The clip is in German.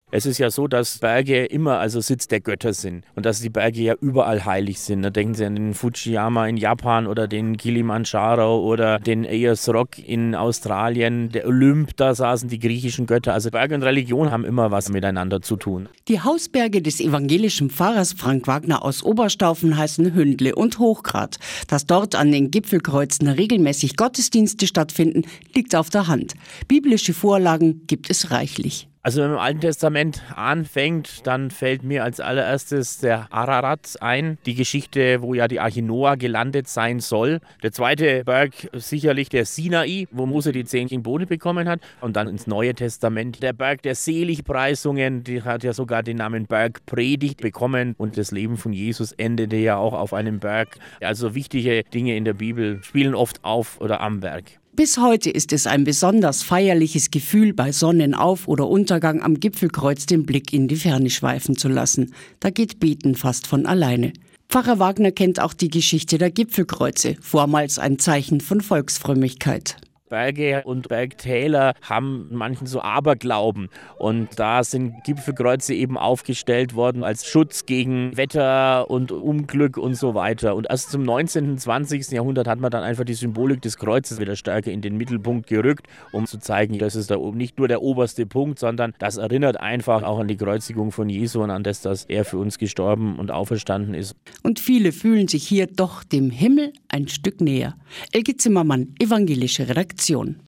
Es ist ja so, dass Berge immer also Sitz der Götter sind und dass die Berge ja überall heilig sind. Da denken Sie an den Fujiyama in Japan oder den Kilimanjaro oder den Ayers Rock in Australien, der Olymp, da saßen die griechischen Götter. Also Berge und Religion haben immer was miteinander zu tun. Die Hausberge des evangelischen Pfarrers Frank Wagner aus Oberstaufen heißen Hündle und Hochgrat. Dass dort an den Gipfelkreuzen regelmäßig Gottesdienste stattfinden, liegt auf der Hand. Biblische Vorlagen gibt es reichlich. Also wenn man im Alten Testament anfängt, dann fällt mir als allererstes der Ararat ein, die Geschichte, wo ja die Arche Noah gelandet sein soll. Der zweite Berg sicherlich der Sinai, wo Mose die 10 Gebote bekommen hat. Und dann ins Neue Testament der Berg der Seligpreisungen, die hat ja sogar den Namen Bergpredigt bekommen. Und das Leben von Jesus endete ja auch auf einem Berg. Also wichtige Dinge in der Bibel spielen oft auf oder am Berg. Bis heute ist es ein besonders feierliches Gefühl, bei Sonnenauf- oder Untergang am Gipfelkreuz den Blick in die Ferne schweifen zu lassen. Da geht Beten fast von alleine. Pfarrer Wagner kennt auch die Geschichte der Gipfelkreuze, vormals ein Zeichen von Volksfrömmigkeit. Berge und Bergtäler haben manchen so Aberglauben und da sind Gipfelkreuze eben aufgestellt worden als Schutz gegen Wetter und Unglück und so weiter. Und erst zum 19. und 20. Jahrhundert hat man dann einfach die Symbolik des Kreuzes wieder stärker in den Mittelpunkt gerückt, um zu zeigen, das ist nicht nur der oberste Punkt, sondern das erinnert einfach auch an die Kreuzigung von Jesu und an das, dass er für uns gestorben und auferstanden ist. Und viele fühlen sich hier doch dem Himmel ein Stück näher. Elke Zimmermann, evangelische Redaktion.